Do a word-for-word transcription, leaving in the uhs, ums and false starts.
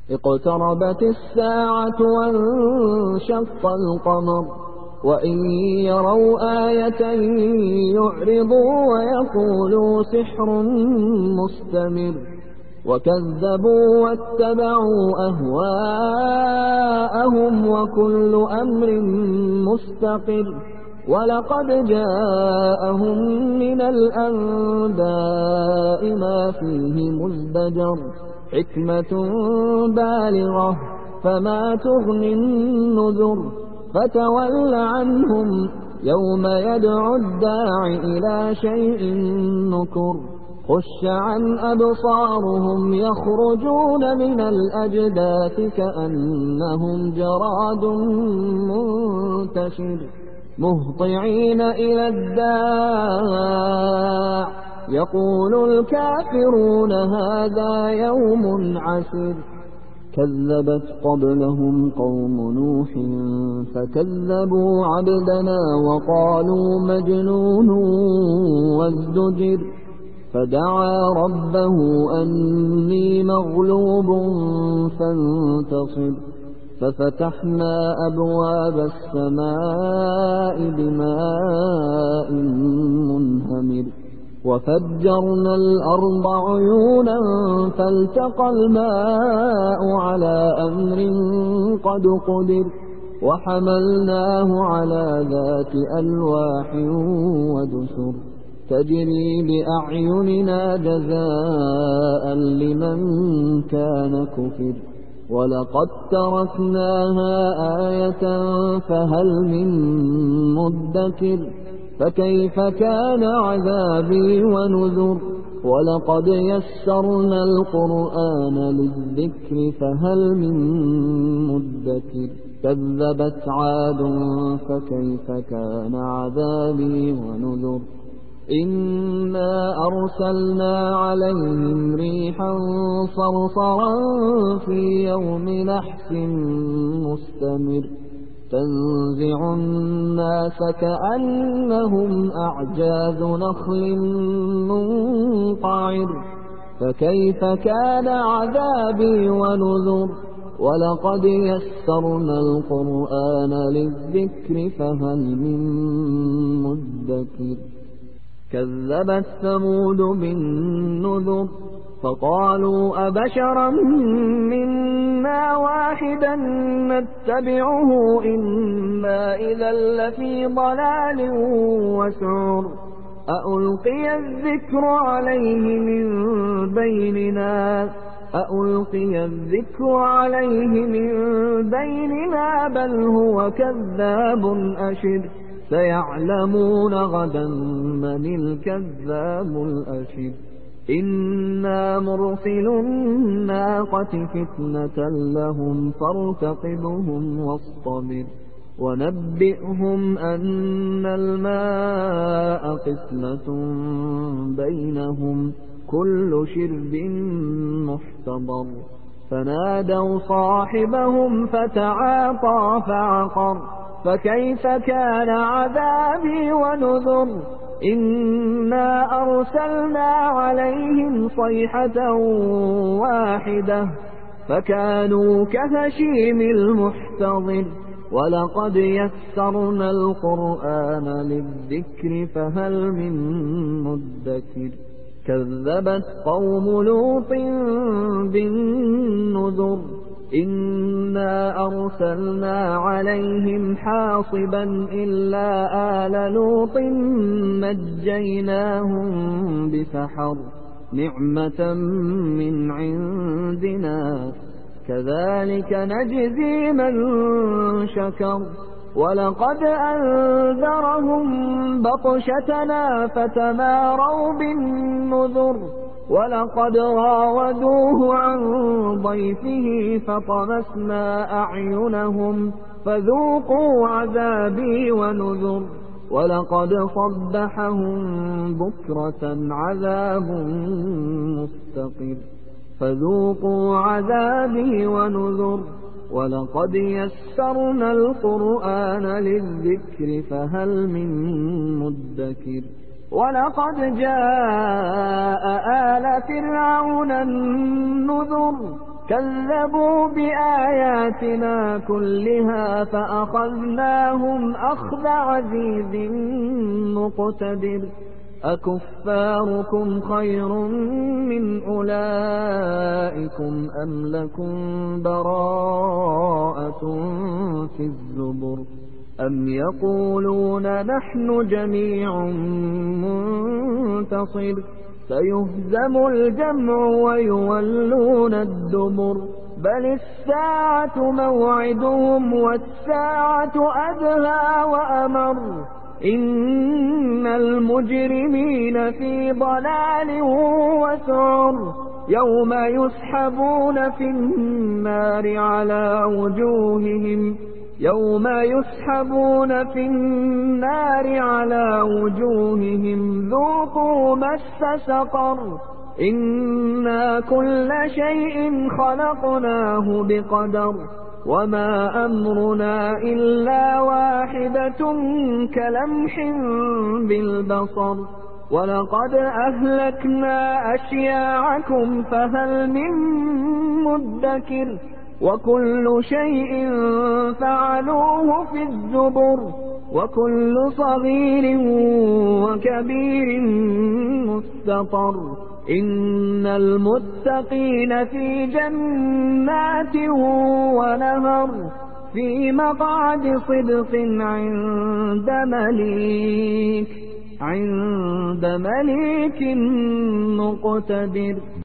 اقتربت الساعة وانشق القمر وإن يروا آية يعرضوا ويقولوا سحر مستمر وكذبوا واتبعوا أهواءهم وكل أمر مستقر ولقد جاءهم من الأنباء ما فيه مزدجر حكمة بالغة فما تغني النذر فتول عنهم يوم يدعو الداع إلى شيء نكر خش عن أبصارهم يخرجون من الأجداث كأنهم جراد منتشر مهطعين إلى الداع يقول الكافرون هذا يوم عسر كذبت قبلهم قوم نوح فكذبوا عبدنا وقالوا مجنون وازدجر فدعا ربه أني مغلوب فانتصر ففتحنا أبواب السماء بماء منهمر وفجرنا الأرض عيونا فالتقى الماء على أمر قد قدر وحملناه على ذات ألواح ودسر تجري بأعيننا جزاء لمن كان كفر ولقد تركناها آية فهل من مدكر فكيف كان عذابي ونذر ولقد يسرنا القرآن للذكر فهل من مدكر كذبت عاد فكيف كان عذابي ونذر إنا أرسلنا عليهم ريحا صرصرا في يوم نحس مستمر تنزع الناس كأنهم أعجاز نخل منقعر فكيف كان عذابي ونذر ولقد يسرنا القرآن للذكر فهل من مدكر كذبت ثمود بالنذر فقالوا أبشرا منا واحدا نتبعه إنا إذا لفي ضلال وسعر أألقي الذكر عليه من بيننا أألقي الذكر عليه من بيننا بل هو كذاب أشر سيعلمون غدا من الكذاب الأشر إنا مرسل الناقة فتنة لهم فارتقبهم واصطبر ونبئهم أن الماء قسمة بينهم كل شرب محتضر فنادوا صاحبهم فتعاطى فعقر فكيف كان عذابي ونذر إنا أرسلنا عليهم صيحة واحدة فكانوا كهشيم المحتضر ولقد يسرنا القرآن للذكر فهل من مدكر كذبت قوم لوط بالنذر إنا أرسلنا عليهم حاصبا إلا آل لوط نجيناهم بسحر نعمة من عندنا كذلك نجزي من شكر ولقد أنذرهم بطشتنا فتماروا بالنذر ولقد راودوه عن ضيفه فطمسنا أعينهم فذوقوا عذابي ونذر ولقد صبحهم بكرة عذاب مستقر فذوقوا عذابي ونذر ولقد يسرنا القرآن للذكر فهل من مدكر ولقد جاء آل فرعون النذر كذبوا بآياتنا كلها فأخذناهم أخذ عزيز مقتدر أكفاركم خير من أولئكم أم لكم براءة في الزبر أم يقولون نحن جميع منتصر سيهزم الجمع ويولون الدبر بل الساعة موعدهم والساعة أدهى وأمر إن المجرمين في ضلال وسعر يوم يسحبون في النار على وجوههم يوم يسحبون في النار على وجوههم ذوقوا مس سقر إنا كل شيء خلقناه بقدر وما أمرنا إلا واحدة كلمح بالبصر ولقد أهلكنا أشياعكم فهل من مدكر وكل شيء فعلوه في الزبر وكل صغير وكبير مستطر إن المتقين في جنات ونهر في مقعد صدق عند مليك عند مليك مقتدر.